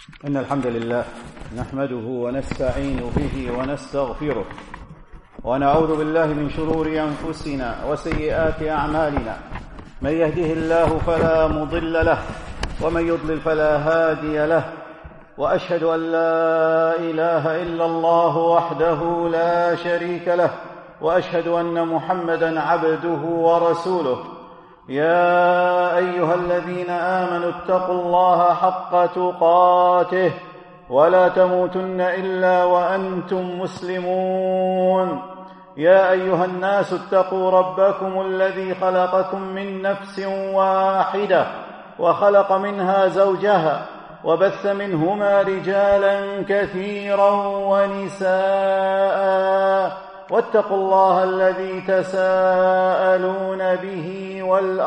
إن الحمد لله نحمده ونستعين به ونستغفره ونعوذ بالله من شرور أنفسنا وسيئات أعمالنا. من يهده الله فلا مضل له ومن يضلل فلا هادي له، وأشهد أن لا إله إلا الله وحده لا شريك له، وأشهد أن محمدًا عبده ورسوله. يا أيها الذين آمنوا اتقوا الله حق تقاته ولا تموتن إلا وأنتم مسلمون. يا أيها الناس اتقوا ربكم الذي خلقكم من نفس واحدة وخلق منها زوجها وبث منهما رجالا كثيرا ونساء، واتقوا الله الذي تساءلون به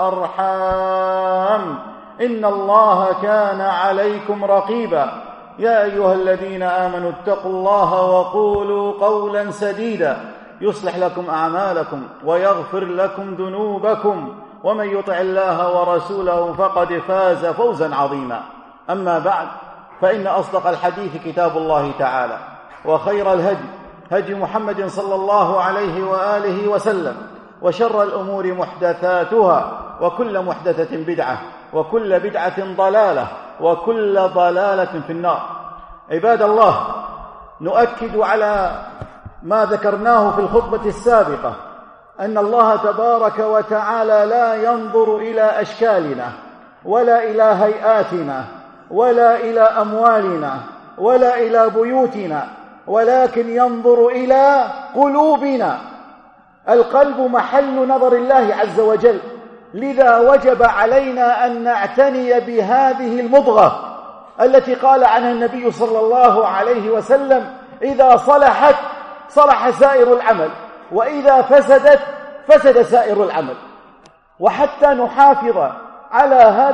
والأرحام إن الله كان عليكم رقيبا. يا أيها الذين آمنوا اتقوا الله وقولوا قولا سديدا يصلح لكم أعمالكم ويغفر لكم ذنوبكم، ومن يطع الله ورسوله فقد فاز فوزا عظيما. أما بعد، فإن أصدق الحديث كتاب الله تعالى، وخير الهدي هدي محمد صلى الله عليه وآله وسلم، وشر الأمور محدثاتها، وكل محدثة بدعة، وكل بدعة ضلالة، وكل ضلالة في النار. عباد الله، نؤكد على ما ذكرناه في الخطبة السابقة، أن الله تبارك وتعالى لا ينظر إلى أشكالنا ولا إلى هيئاتنا ولا إلى أموالنا ولا إلى بيوتنا، ولكن ينظر إلى قلوبنا. القلب محل نظر الله عز وجل، لذا وجب علينا أن نعتني بهذه المضغة التي قال عنها النبي صلى الله عليه وسلم: إذا صلحت صلح سائر العمل، وإذا فسدت فسد سائر العمل. وحتى نحافظ على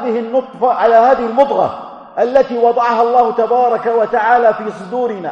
هذه المضغة التي وضعها الله تبارك وتعالى في صدورنا،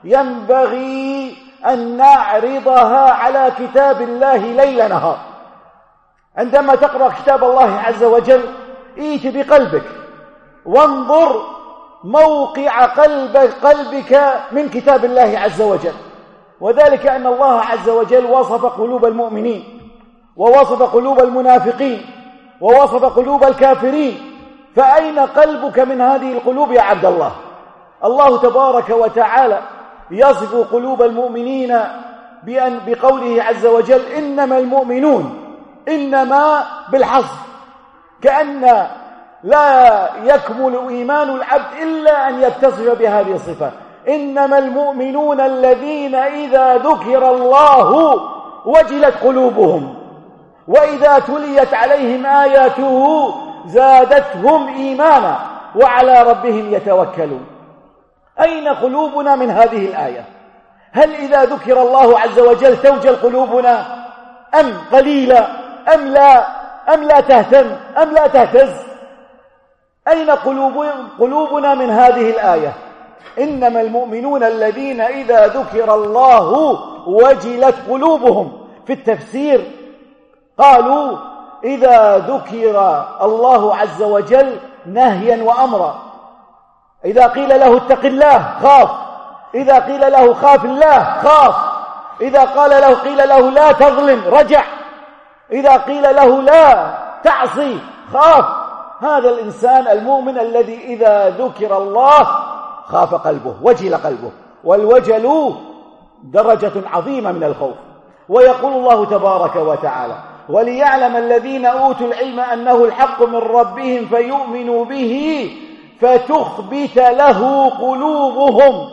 ينبغي أن نعرضها على كتاب الله ليل نهار. عندما تقرأ كتاب الله عز وجل، ائت بقلبك وانظر موقع قلبك من كتاب الله عز وجل، وذلك أن الله عز وجل وصف قلوب المؤمنين، ووصف قلوب المنافقين، ووصف قلوب الكافرين. فأين قلبك من هذه القلوب يا عبد الله؟ الله تبارك وتعالى يصف قلوب المؤمنين بقوله عز وجل: إنما المؤمنون، إنما بالحصر، كأن لا يكمل إيمان العبد إلا أن يتصف بهذه الصفة. إنما المؤمنون الذين إذا ذكر الله وجلت قلوبهم وإذا تليت عليهم آياته زادتهم إيمانا وعلى ربهم يتوكلون. أين قلوبنا من هذه الآية؟ هل إذا ذكر الله عز وجل توجل قلوبنا أم قليلا أم لا تهتم أم لا تهتز؟ أين قلوبنا من هذه الآية؟ إنما المؤمنون الذين إذا ذكر الله وجلت قلوبهم. في التفسير قالوا: إذا ذكر الله عز وجل نهيا وأمرا، إذا قيل له اتق الله خاف، إذا قيل له خاف الله خاف، إذا قيل له لا تظلم رجع، إذا قيل له لا تعصي خاف. هذا الإنسان المؤمن الذي إذا ذكر الله خاف قلبه، وجل قلبه، والوجل درجة عظيمة من الخوف. ويقول الله تبارك وتعالى: وليعلم الذين أوتوا العلم أنه الحق من ربهم فيؤمنوا به فتخبت له قلوبهم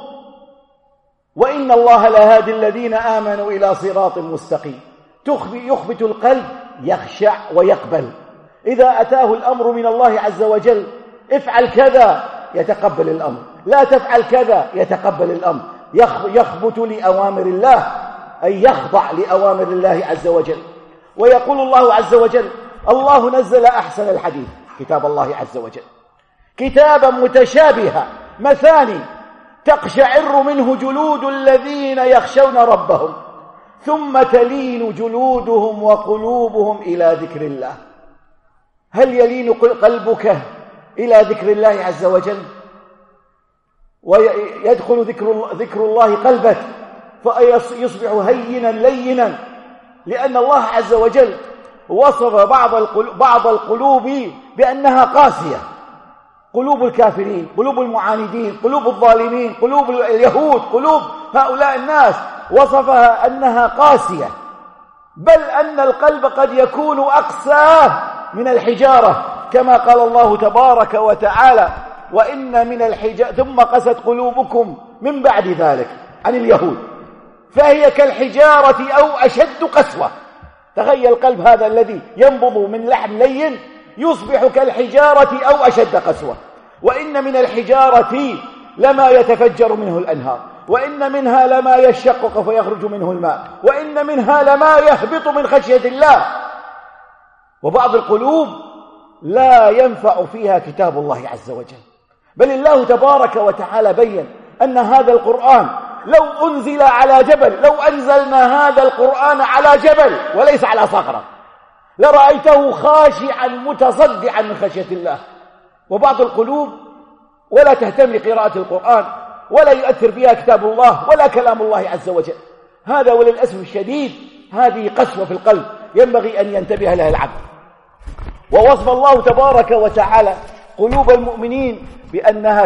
وإن الله لهادي الذين آمنوا إلى صراط مستقيم. يخبت القلب، يخشع ويقبل. إذا أتاه الأمر من الله عز وجل: افعل كذا، يتقبل الأمر، لا تفعل كذا، يتقبل الأمر، يخبت لأوامر الله، أي يخضع لأوامر الله عز وجل. ويقول الله عز وجل: الله نزل أحسن الحديث، كتاب الله عز وجل، كتابا متشابها مثاني تقشعر منه جلود الذين يخشون ربهم ثم تلين جلودهم وقلوبهم إلى ذكر الله. هل يلين قلبك إلى ذكر الله عز وجل؟ ويدخل ذكر الله قلبك فيصبح هينا لينا، لأن الله عز وجل وصف بعض القلوب بأنها قاسية، قلوب الكافرين، قلوب المعاندين، قلوب الظالمين، قلوب اليهود، قلوب هؤلاء الناس وصفها أنها قاسية، بل أن القلب قد يكون أقسى من الحجارة، كما قال الله تبارك وتعالى: وإن من الحجارة ثم قست قلوبكم من بعد ذلك، عن اليهود، فهي كالحجارة أو أشد قسوة. تخيل القلب هذا الذي ينبض من لحم لين يصبح كالحجارة أو أشد قسوة. وإن من الحجارة لما يتفجر منه الأنهار، وإن منها لما يشقق فيخرج منه الماء، وإن منها لما يهبط من خشية الله. وبعض القلوب لا ينفع فيها كتاب الله عز وجل، بل الله تبارك وتعالى بين أن هذا القرآن لو أنزل على جبل، لو أنزلنا هذا القرآن على جبل وليس على صخرة لرأيته خاشعا متصدعا من خشية الله. وبعض القلوب ولا تهتم لقراءة القرآن، ولا يؤثر فيها كتاب الله ولا كلام الله عز وجل. هذا وللأسف الشديد هذه قسوة في القلب ينبغي أن ينتبه لها العبد. ووصف الله تبارك وتعالى قلوب المؤمنين بأنها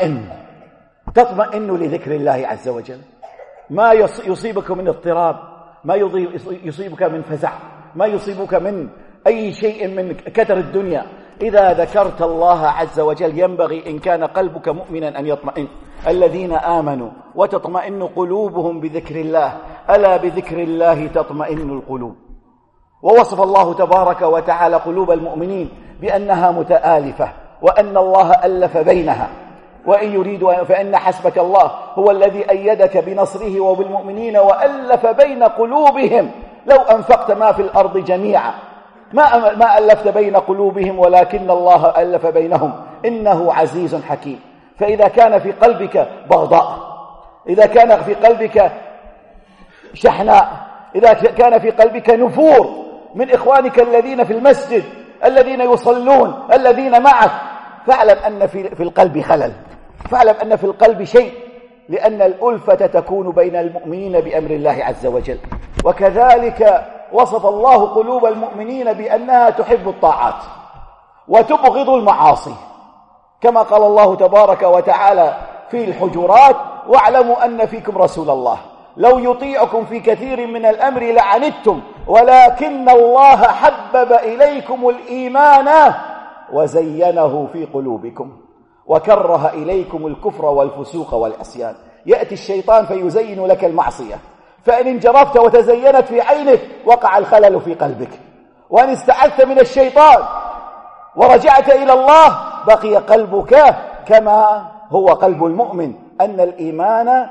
تطمئن لذكر الله عز وجل. ما يصيبك من اضطراب، ما يصيبك من فزع، ما يصيبك من أي شيء من كدر الدنيا، إذا ذكرت الله عز وجل ينبغي إن كان قلبك مؤمنا أن يطمئن. الذين آمنوا وتطمئن قلوبهم بذكر الله، ألا بذكر الله تطمئن القلوب. ووصف الله تبارك وتعالى قلوب المؤمنين بأنها متآلفة، وأن الله ألف بينها، وإن يريدوا فإن حسبك الله هو الذي أيدك بنصره وبالمؤمنين وألف بين قلوبهم لو أنفقت ما في الأرض جميعا ما ألفت بين قلوبهم ولكن الله ألف بينهم إنه عزيز حكيم. فإذا كان في قلبك بغضاء، إذا كان في قلبك شحناء، إذا كان في قلبك نفور من إخوانك الذين في المسجد الذين يصلون الذين معك، فاعلم أن في القلب خلل، فاعلم أن في القلب شيء، لأن الألفة تكون بين المؤمنين بأمر الله عز وجل. وكذلك وصف الله قلوب المؤمنين بأنها تحب الطاعات وتبغض المعاصي، كما قال الله تبارك وتعالى في الحجرات: واعلموا أن فيكم رسول الله لو يطيعكم في كثير من الأمر لعنتم ولكن الله حبب إليكم الإيمان وزينه في قلوبكم وكره إليكم الكفر والفسوق والعصيان. يأتي الشيطان فيزين لك المعصية، فإن انجرفت وتزينت في عينك وقع الخلل في قلبك، وإن استعذت من الشيطان ورجعت إلى الله بقي قلبك كما هو قلب المؤمن، أن الإيمان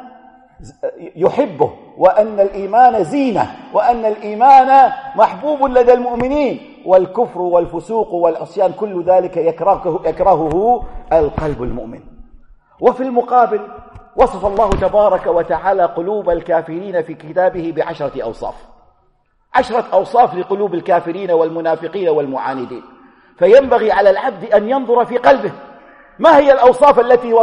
يحبه، وأن الإيمان زينة، وأن الإيمان محبوب لدى المؤمنين، والكفر والفسوق والعصيان كل ذلك يكرهه القلب المؤمن. وفي المقابل وصف الله تبارك وتعالى قلوب الكافرين في كتابه ب10 أوصاف، 10 أوصاف لقلوب الكافرين والمنافقين والمعاندين. فينبغي على العبد أن ينظر في قلبه ما هي الأوصاف التي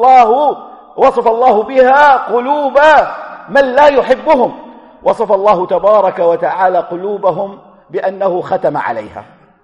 وصف الله بها قلوب من لا يحبهم. وصف الله تبارك وتعالى قلوبهم بأنه ختم عليها،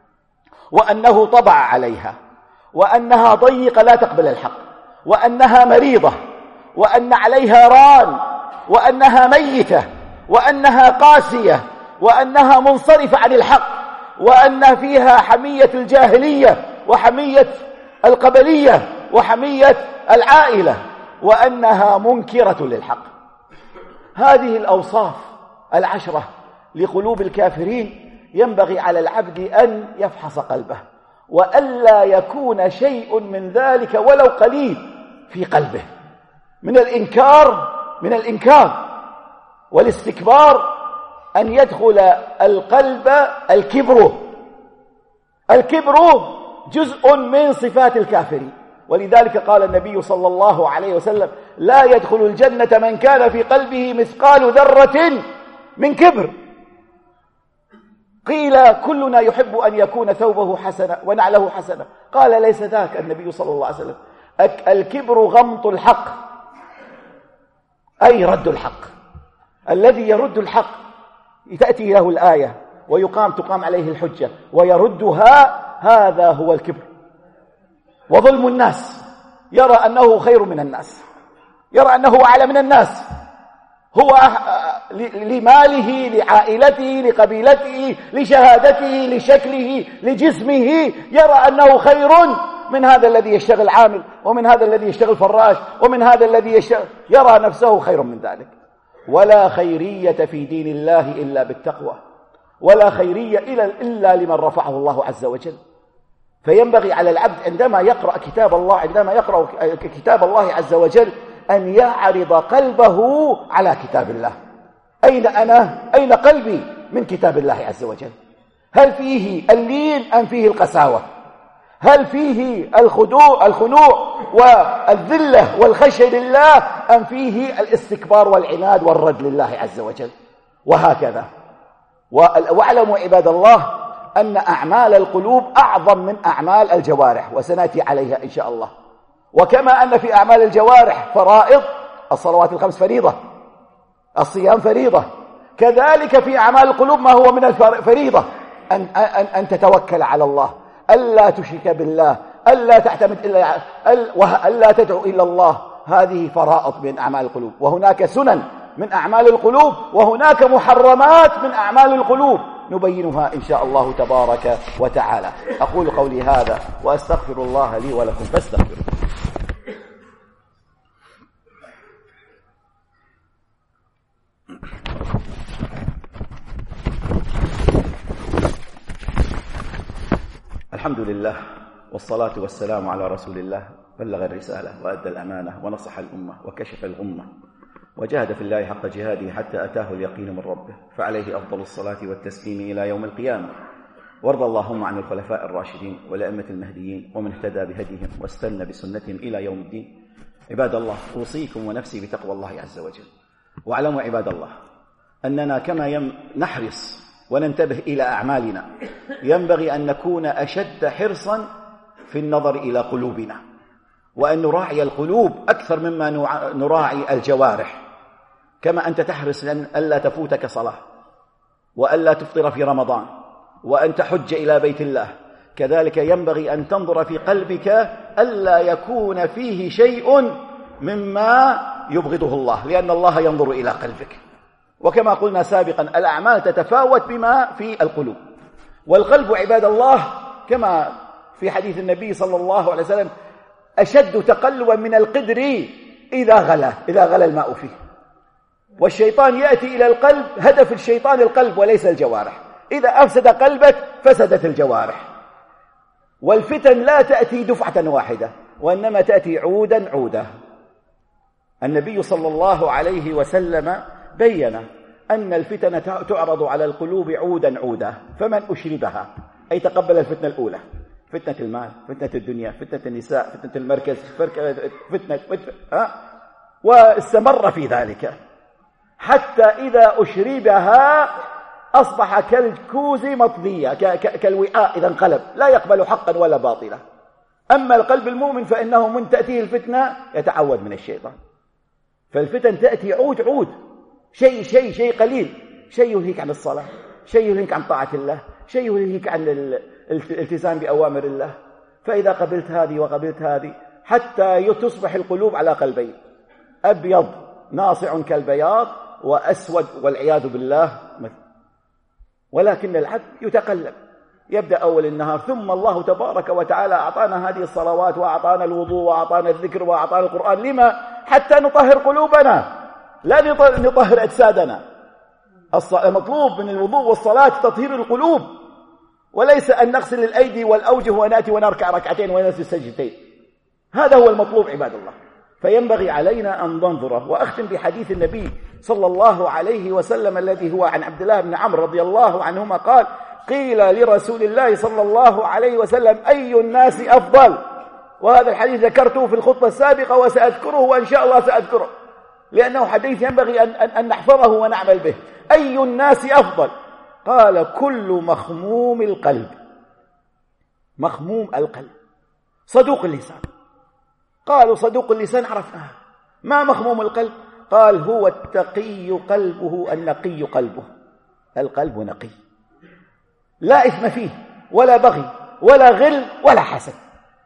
وأنه طبع عليها، وأنها ضيقة لا تقبل الحق، وأنها مريضة، وأن عليها ران، وأنها ميتة، وأنها قاسية، وأنها منصرفة عن الحق، وأن فيها حمية الجاهلية وحمية القبلية وحمية العائلة، وأنها منكرة للحق. هذه الأوصاف 10 لقلوب الكافرين ينبغي على العبد أن يفحص قلبه، وألا يكون شيء من ذلك ولو قليل في قلبه من الإنكار والاستكبار، أن يدخل القلب الكبر جزء من صفات الكافرين. ولذلك قال النبي صلى الله عليه وسلم: لا يدخل الجنة من كان في قلبه مثقال ذرة من كبر. قيل: كلنا يحب أن يكون ثوبه حسنا ونعله حسنا. قال: ليس ذاك النبي صلى الله عليه وسلم، الكبر غمط الحق، أي رد الحق. الذي يرد الحق تأتي له الآية تقام عليه الحجة ويردها، هذا هو الكبر. وظلم الناس، يرى أنه خير من الناس، يرى أنه أعلى من الناس، هو لماله، لعائلته، لقبيلته، لشهادته، لشكله، لجسمه، يرى أنه خير من هذا الذي يشتغل عامل، ومن هذا الذي يشتغل فراش، ومن هذا الذي يرى نفسه خير من ذلك. ولا خيرية في دين الله إلا بالتقوى، ولا خيرية إلا لمن رفعه الله عز وجل. فينبغي على العبد عندما يقرأ كتاب الله عز وجل أن يعرض قلبه على كتاب الله. أين قلبي من كتاب الله عز وجل؟ هل فيه اللين أم فيه القساوة؟ هل فيه الخنوع والذلة والخشية لله أم فيه الاستكبار والعناد والرد لله عز وجل؟ وهكذا. واعلموا عباد الله أن أعمال القلوب أعظم من أعمال الجوارح، وسنأتي عليها إن شاء الله. وكما أن في أعمال الجوارح فرائض، الصلوات الخمس فريضة، الصيام فريضة، كذلك في أعمال القلوب ما هو من الفريضة أن تتوكل على الله، ألا تشرك بالله، ألا تعتمد ألا تدعو إلا الله. هذه فرائض من أعمال القلوب، وهناك سنن من أعمال القلوب، وهناك محرمات من أعمال القلوب نبينها إن شاء الله تبارك وتعالى. أقول قولي هذا وأستغفر الله لي ولكم فاستغفروه. الحمد لله والصلاة والسلام على رسول الله، بلغ الرسالة وأدى الأمانة ونصح الأمة وكشف الغمة وجاهد في الله حق جهاده حتى أتاه اليقين من ربه، فعليه أفضل الصلاة والتسليم إلى يوم القيامة. وارض اللهم عن الخلفاء الراشدين والأئمة المهديين ومن اهتدى بهديهم واستنى بسنتهم إلى يوم الدين. عباد الله، أوصيكم ونفسي بتقوى الله عز وجل. واعلموا عباد الله أننا كما نحرص وننتبه إلى أعمالنا، ينبغي أن نكون أشد حرصا في النظر إلى قلوبنا، وأن نراعي القلوب أكثر مما نراعي الجوارح. كما أنت تحرص ألا تفوتك صلاة، وألا تفطر في رمضان، وأن تحج إلى بيت الله، كذلك ينبغي أن تنظر في قلبك ألا يكون فيه شيء مما يبغضه الله، لأن الله ينظر إلى قلبك. وكما قلنا سابقا الأعمال تتفاوت بما في القلوب. والقلب عباد الله كما في حديث النبي صلى الله عليه وسلم أشد تقلبا من القدر إذا غلى الماء فيه. والشيطان يأتي إلى القلب، هدف الشيطان القلب وليس الجوارح. إذا أفسد قلبك فسدت الجوارح. والفتن لا تأتي دفعة واحدة، وإنما تأتي عودا عودا. النبي صلى الله عليه وسلم بين أن الفتنة تعرض على القلوب عودا عودا، فمن أشربها أي تقبل الفتنة الأولى، فتنة المال، فتنة الدنيا، فتنة النساء، فتنة المركز، فتنة واستمر في ذلك حتى إذا أشربها أصبح كالكوز مطبية، كالوعاء إذا انقلب، لا يقبل حقا ولا باطلا. أما القلب المؤمن فإنه من تأتيه الفتنة يتعود من الشيطان. فالفتن تأتي عود عود، شيء قليل، شيء يلهيك عن الصلاة، شيء يلهيك عن طاعة الله، شيء يلهيك عن الالتزام بأوامر الله. فإذا قبلت هذه وقبلت هذه حتى تصبح القلوب على قلبين، أبيض ناصع كالبياض، وأسود والعياذ بالله. ولكن العبد يتقلب، يبدأ أول النهار، ثم الله تبارك وتعالى أعطانا هذه الصلوات، وأعطانا الوضوء، وأعطانا الذكر، وأعطانا القرآن. لما؟ حتى نطهر قلوبنا، لا نطهر أجسادنا. المطلوب من الوضوء والصلاة تطهير القلوب، وليس أن نغسل الأيدي والأوجه ونأتي ونركع ركعتين ونسجد سجدتين. هذا هو المطلوب عباد الله. فينبغي علينا أن ننظره. وأختم بحديث النبي صلى الله عليه وسلم الذي هو عن عبد الله بن عمرو رضي الله عنهما قال: قيل لرسول الله صلى الله عليه وسلم: أي الناس أفضل؟ وهذا الحديث ذكرته في الخطبة السابقة وسأذكره، وإن شاء الله سأذكره، لأنه حديث ينبغي أن نحفظه ونعمل به. أي الناس أفضل؟ قال: كل مخموم القلب. مخموم القلب، صدوق اللسان، قالوا صدوق اللسان عرفناه. ما مخموم القلب؟ قال هو التقي قلبه النقي قلبه. القلب نقي لا إثم فيه ولا بغي ولا غل ولا حسد.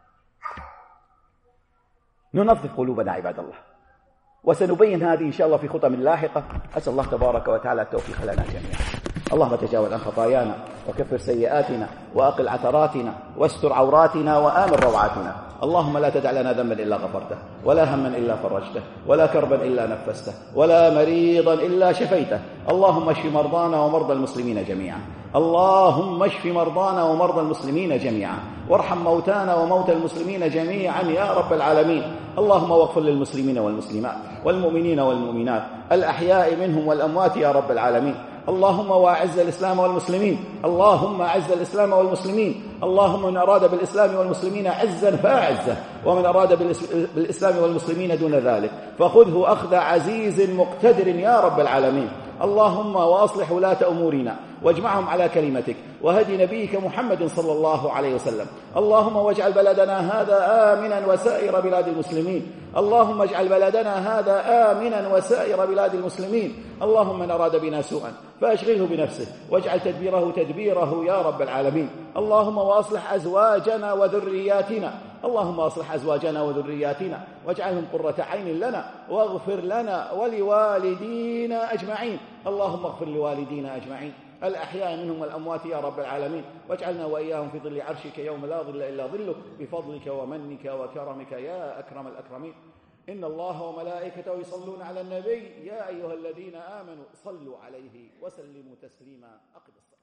ننظف قلوبنا عباد الله، وسنبين هذه إن شاء الله في خطم لاحقة. أسأل الله تبارك وتعالى التوفيق لنا جميعا. اللهم تجاوز عن خطايانا وكفر سيئاتنا وأقل عثراتنا واستر عوراتنا وآمن روعاتنا. اللهم لا تدع لنا ذنبا إلا غفرته، ولا هما إلا فرجته، ولا كربا إلا نفسته، ولا مريضا إلا شفيته. اللهم اشف مرضانا ومرضى المسلمين جميعا. اللهم اشف مرضانا ومرضى المسلمين جميعا، وارحم موتانا وموتى المسلمين جميعا يا رب العالمين. اللهم واغفر للمسلمين والمسلمات والمؤمنين والمؤمنات الأحياء منهم والأموات يا رب العالمين. اللهم واعز الإسلام والمسلمين، اللهم اعز الإسلام والمسلمين. اللهم من أراد بالإسلام والمسلمين عزا فاعزه، ومن أراد بالإسلام والمسلمين دون ذلك فخذه أخذ عزيز مقتدر يا رب العالمين. اللهم وأصلح ولاة أمورنا واجمعهم على كلمتك وهدي نبيك محمد صلى الله عليه وسلم. اللهم واجعل بلدنا هذا آمنا وسائر بلاد المسلمين. اللهم اجعل بلدنا هذا آمنا وسائر بلاد المسلمين. اللهم من أراد بنا سوءا فأشغله بنفسه واجعل تدبيره تدبيره يا رب العالمين. اللهم وأصلح أزواجنا وذرياتنا، اللهم أصلح أزواجنا وذرياتنا واجعلهم قرة عين لنا، واغفر لنا ولوالدينا أجمعين. اللهم اغفر لوالدينا أجمعين الأحياء منهم والأموات يا رب العالمين، واجعلنا وإياهم في ظل عرشك يوم لا ظل إلا ظلك بفضلك ومنك وكرمك يا أكرم الأكرمين. إن الله وملائكته يصلون على النبي يا أيها الذين آمنوا صلوا عليه وسلموا تسليما. أقم الصلاة.